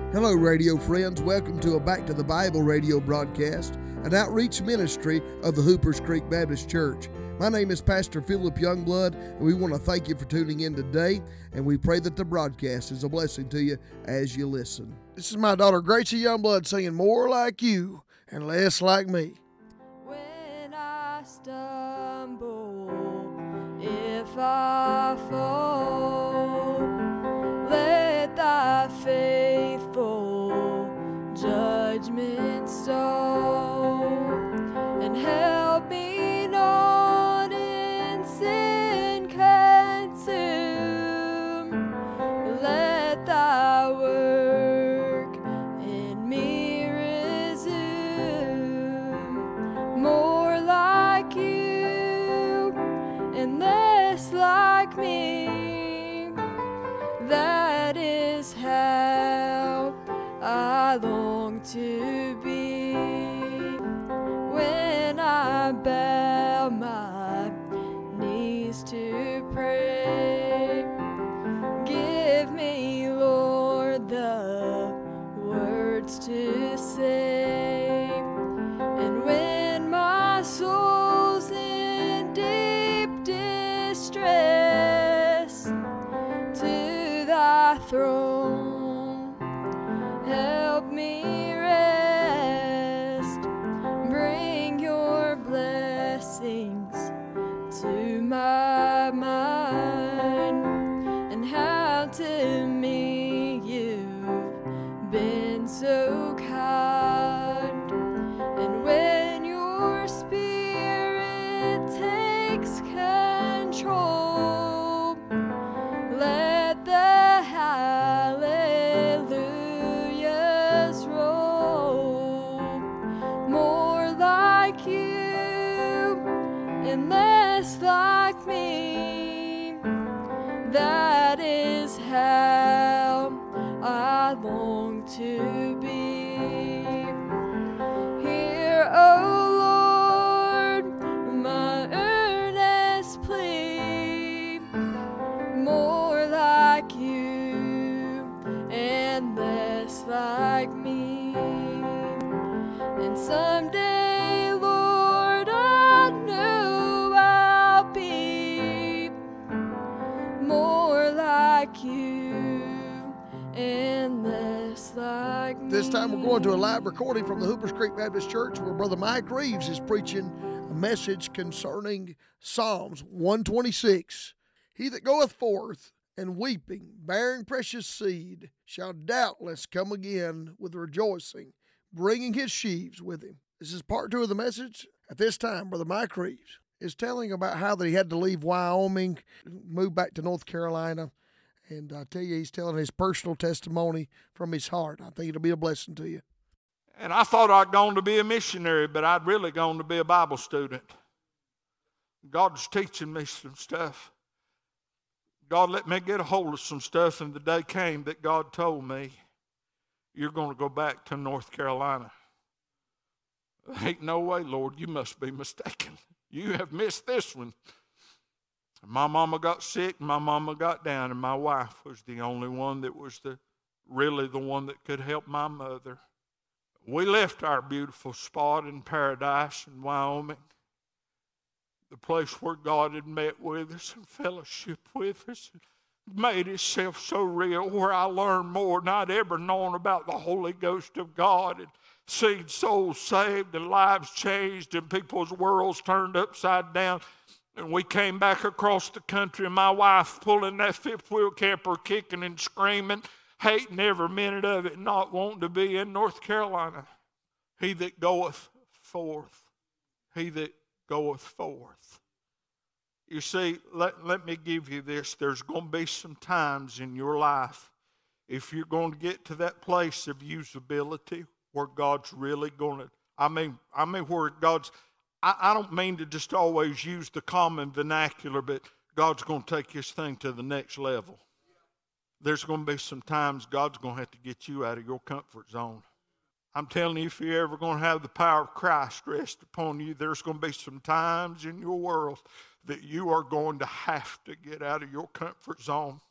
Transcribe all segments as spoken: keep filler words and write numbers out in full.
Hello, radio friends. Welcome to a Back to the Bible radio broadcast, an outreach ministry of the Hoopers Creek Baptist Church. My name is Pastor Philip Youngblood, and we want to thank you for tuning in today, and we pray that the broadcast is a blessing to you as you listen. This is my daughter Gracie Youngblood singing More Like You and Less Like Me. When I stumble, if I fall, let thy faithful judgment stall, and help me not in sin consume. Let thy work in me resume. More like you and less like me, that is how I long to be. When I bow my knees to pray, give me, Lord, the words to say. And when my soul's in deep distress, to thy throne help me rest. Bring your blessings to my mind, and how to me you've been so kind. And when your spirit takes control, let the hallelujahs roll. More like you and less like me, that is how I long to be. Hear, O Lord, my earnest plea. More like you and less like me. And someday, Lord, I know I'll be more like you and less like me. This time we're going to a live recording from the Hoopers Creek Baptist Church where Brother Mike Reeves is preaching a message concerning Psalms one twenty-six. He that goeth forth and weeping, bearing precious seed, shall doubtless come again with rejoicing, bringing his sheaves with him. This is part two of the message. At this time, Brother Mike Reeves is telling about how that he had to leave Wyoming, move back to North Carolina, and I tell you, he's telling his personal testimony from his heart. I think it'll be a blessing to you. And I thought I'd gone to be a missionary, but I'd really gone to be a Bible student. God's teaching me some stuff. God let me get a hold of some stuff, and the day came that God told me, you're going to go back to North Carolina. Ain't no way, Lord, you must be mistaken. You have missed this one. My mama got sick, my mama got down, and my wife was the only one that was the really the one that could help my mother. We left our beautiful spot in paradise in Wyoming, the place where God had met with us and fellowship with us, made itself so real, where I learned more than I'd ever known about the Holy Ghost of God, and seen souls saved and lives changed and people's worlds turned upside down. And we came back across the country, and my wife pulling that fifth wheel camper, kicking and screaming, hating every minute of it, not wanting to be in North Carolina. He that goeth forth, he that goeth forth. You see, let, let me give you this. There's going to be some times in your life, if you're going to get to that place of usability where God's really going to, I mean, I mean where God's, I, I don't mean to just always use the common vernacular, but God's going to take this thing to the next level. There's going to be some times God's going to have to get you out of your comfort zone. I'm telling you, if you're ever going to have the power of Christ rest upon you, there's going to be some times in your world that you are going to have to get out of your comfort zone.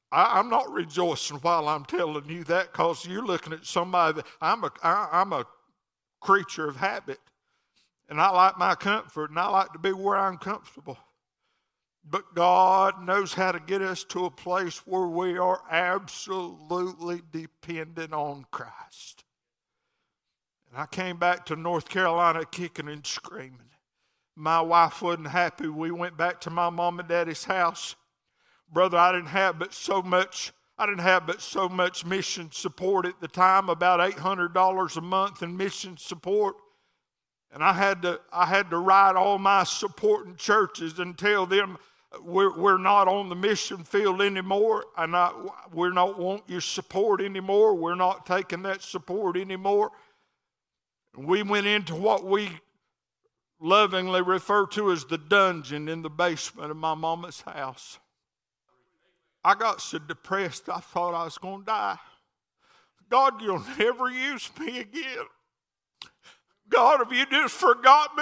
I, I'm not rejoicing while I'm telling you that, because you're looking at somebody that I'm a, I, I'm a creature of habit. And I like my comfort, and I like to be where I'm comfortable. But God knows how to get us to a place where we are absolutely dependent on Christ. And I came back to North Carolina kicking and screaming. My wife wasn't happy. We went back to my mom and daddy's house. Brother, I didn't have but so much, I didn't have but so much mission support at the time, about eight hundred dollars a month in mission support. And I had to, I had to write all my supporting churches and tell them, We're, we're not on the mission field anymore. And I, we're not want your support anymore. We're not taking that support anymore. We went into what we lovingly refer to as the dungeon in the basement of my mama's house. I got so depressed I thought I was going to die. God, you'll never use me again. God, have you just forgot me?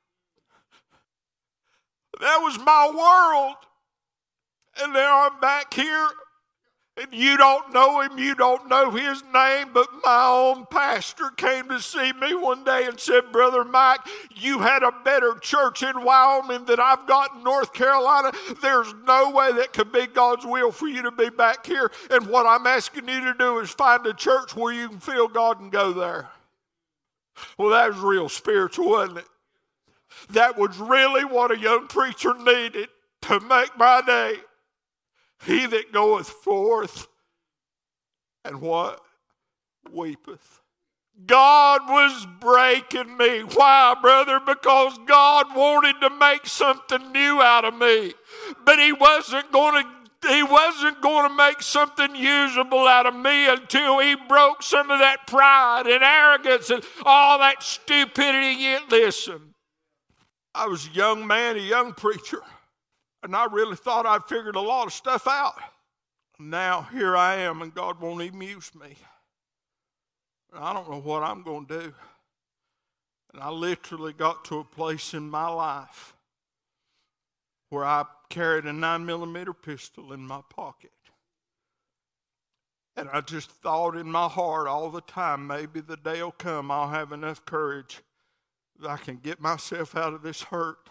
That was my world. And now I'm back here, and you don't know him, you don't know his name, but my own pastor came to see me one day and said, Brother Mike, you had a better church in Wyoming than I've got in North Carolina. There's no way that could be God's will for you to be back here. And what I'm asking you to do is find a church where you can feel God and go there. Well, that was real spiritual, wasn't it? That was really what a young preacher needed to make my day. He that goeth forth and what? Weepeth. God was breaking me. Why, brother? Because God wanted to make something new out of me. But he wasn't going to He wasn't going to make something usable out of me until he broke some of that pride and arrogance and all that stupidity. Yet listen, I was a young man, a young preacher, and I really thought I'd figured a lot of stuff out. Now here I am, and God won't even use me. I don't know what I'm going to do. And I literally got to a place in my life where I carried a nine millimeter pistol in my pocket. And I just thought in my heart all the time, maybe the day will come I'll have enough courage that I can get myself out of this hurt.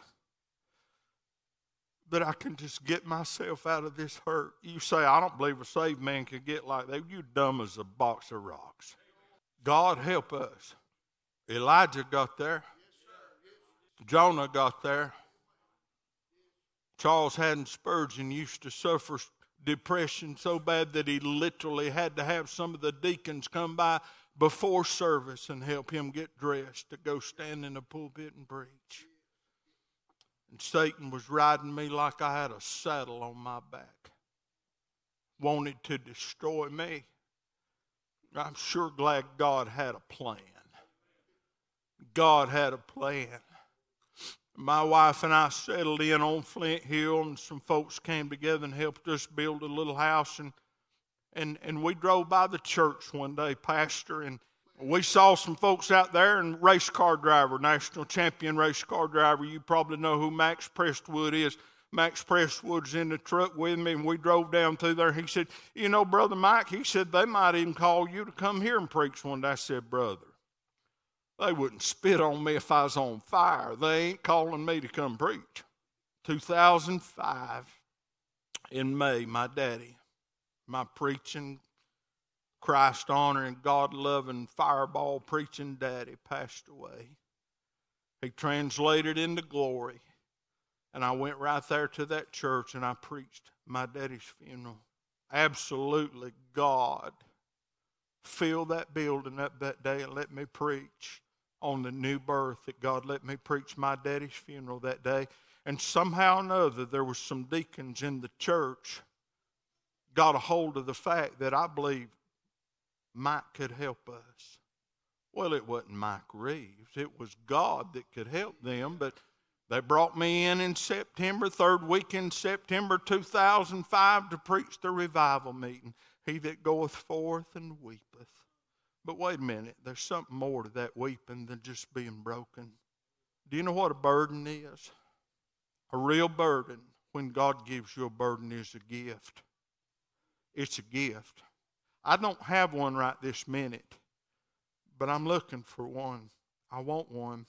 That I can just get myself out of this hurt. You say, I don't believe a saved man can get like that. You're dumb as a box of rocks. God help us. Elijah got there. Jonah got there. Charles Haddon Spurgeon used to suffer depression so bad that he literally had to have some of the deacons come by before service and help him get dressed to go stand in the pulpit and preach. And Satan was riding me like I had a saddle on my back, wanted to destroy me. I'm sure glad God had a plan. God had a plan. My wife and I settled in on Flint Hill, and some folks came together and helped us build a little house. And and and we drove by the church one day, Pastor, and we saw some folks out there, and race car driver, national champion race car driver. You probably know who Max Prestwood is. Max Prestwood's in the truck with me, and we drove down through there. He said, you know, Brother Mike, he said, they might even call you to come here and preach one day. I said, brother, they wouldn't spit on me if I was on fire. They ain't calling me to come preach. two thousand five, in May, my daddy, my preaching, Christ-honoring, God-loving, fireball preaching daddy passed away. He translated into glory. And I went right there to that church and I preached my daddy's funeral. Absolutely, God filled that building up that day and let me preach on the new birth that God let me preach my daddy's funeral that day. And somehow or another, there was some deacons in the church got a hold of the fact that I believe Mike could help us. Well, it wasn't Mike Reeves. It was God that could help them, but they brought me in in September, third week in September two thousand five to preach the revival meeting. He that goeth forth and weepeth. But wait a minute, there's something more to that weeping than just being broken. Do you know what a burden is? A real burden, when God gives you a burden, is a gift. It's a gift. I don't have one right this minute, but I'm looking for one. I want one.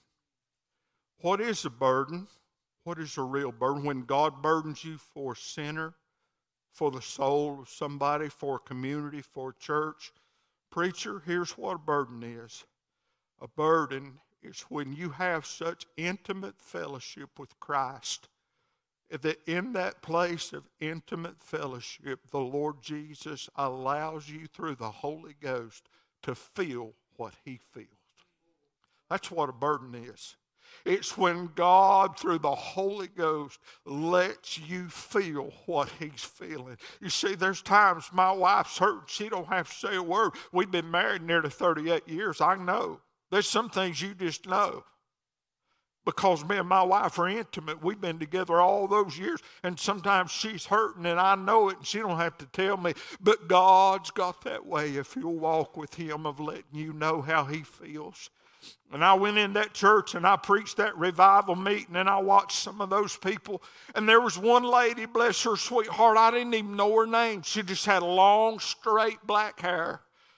What is a burden? What is a real burden? When God burdens you for a sinner, for the soul of somebody, for a community, for a church. Preacher, here's what a burden is. A burden is when you have such intimate fellowship with Christ that in that place of intimate fellowship, the Lord Jesus allows you through the Holy Ghost to feel what He feels. That's what a burden is. It's when God, through the Holy Ghost, lets you feel what He's feeling. You see, there's times my wife's hurt. She don't have to say a word. We've been married nearly thirty-eight years. I know. There's some things you just know. Because me and my wife are intimate. We've been together all those years. And sometimes she's hurting and I know it and she don't have to tell me. But God's got that way, if you'll walk with Him, of letting you know how He feels. And I went in that church and I preached that revival meeting and I watched some of those people. And there was one lady, bless her sweetheart, I didn't even know her name. She just had long, straight black hair.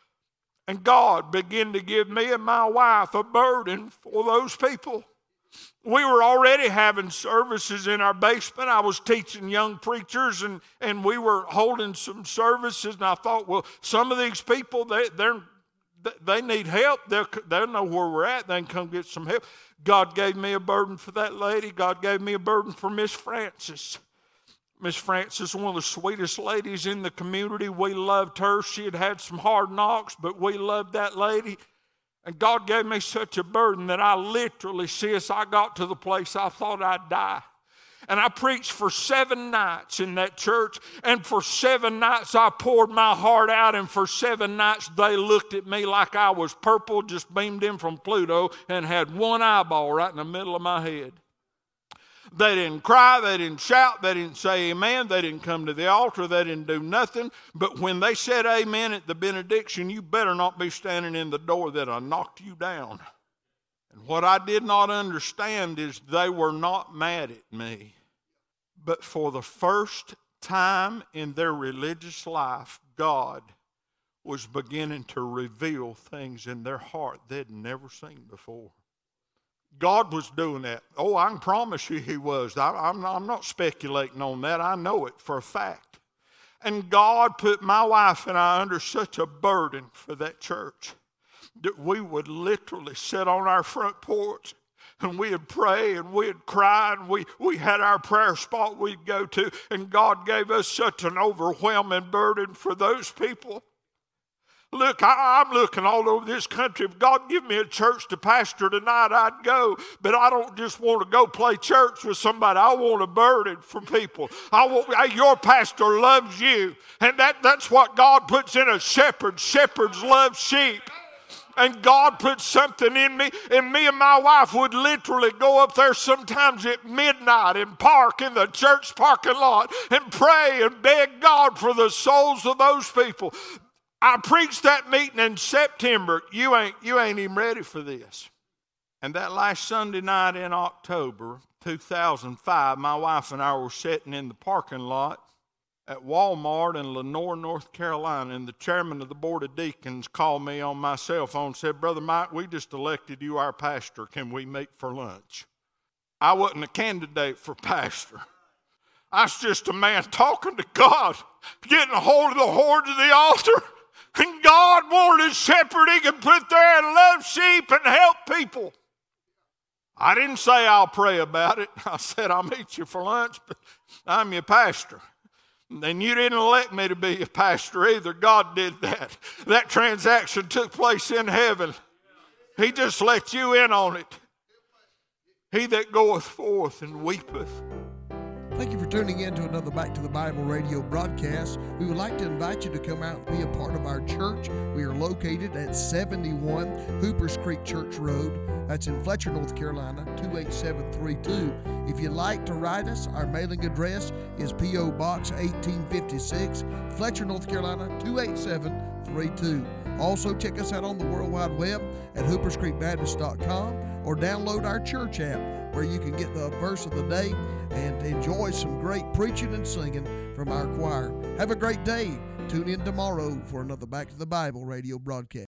And God began to give me and my wife a burden for those people. We were already having services in our basement. I was teaching young preachers, and, and we were holding some services. And I thought, well, some of these people, they they're, they need help. They'll, they'll know where we're at. They can come get some help. God gave me a burden for that lady. God gave me a burden for Miss Francis. Miss Francis, one of the sweetest ladies in the community. We loved her. She had had some hard knocks, but we loved that lady. And God gave me such a burden that I literally, sis, I got to the place I thought I'd die. And I preached for seven nights in that church. And for seven nights I poured my heart out. And for seven nights they looked at me like I was purple, just beamed in from Pluto, and had one eyeball right in the middle of my head. They didn't cry, they didn't shout, they didn't say amen, they didn't come to the altar, they didn't do nothing. But when they said amen at the benediction, you better not be standing in the door that I knocked you down. And what I did not understand is they were not mad at me. But for the first time in their religious life, God was beginning to reveal things in their heart they'd never seen before. God was doing that. Oh, I can promise you He was. I, I'm, I'm not speculating on that. I know it for a fact. And God put my wife and I under such a burden for that church that we would literally sit on our front porch and we'd pray and we'd cry and we, we had our prayer spot we'd go to. And God gave us such an overwhelming burden for those people. Look, I, I'm looking all over this country. If God give me a church to pastor tonight, I'd go. But I don't just want to go play church with somebody. I want a burden for people. I want, hey, your pastor loves you. And that, that's what God puts in a shepherd. Shepherds love sheep. And God put something in me, and me and my wife would literally go up there sometimes at midnight and park in the church parking lot and pray and beg God for the souls of those people. I preached that meeting in September. You ain't, you ain't even ready for this. And that last Sunday night in October two thousand five, my wife and I were sitting in the parking lot at Walmart in Lenore, North Carolina, and the chairman of the board of deacons called me on my cell phone and said, Brother Mike, we just elected you our pastor. Can we meet for lunch? I wasn't a candidate for pastor. I was just a man talking to God, getting a hold of the horns of the altar. And God wanted a shepherd He could put there and love sheep and help people. I didn't say I'll pray about it. I said I'll meet you for lunch, but I'm your pastor. And you didn't elect me to be a pastor either. God did that. That transaction took place in heaven. He just let you in on it. He that goeth forth and weepeth. Thank you for tuning in to another Back to the Bible radio broadcast. We would like to invite you to come out and be a part of our church. We are located at seventy-one Hoopers Creek Church Road. That's in Fletcher, North Carolina, two eight seven three two. If you'd like to write us, our mailing address is P O Box eighteen fifty-six, Fletcher, North Carolina, two eight seven three two. Also, check us out on the World Wide Web at hoopers creek baptist dot com or download our church app where you can get the verse of the day and enjoy some great preaching and singing from our choir. Have a great day Tune in tomorrow for another Back to the Bible radio broadcast.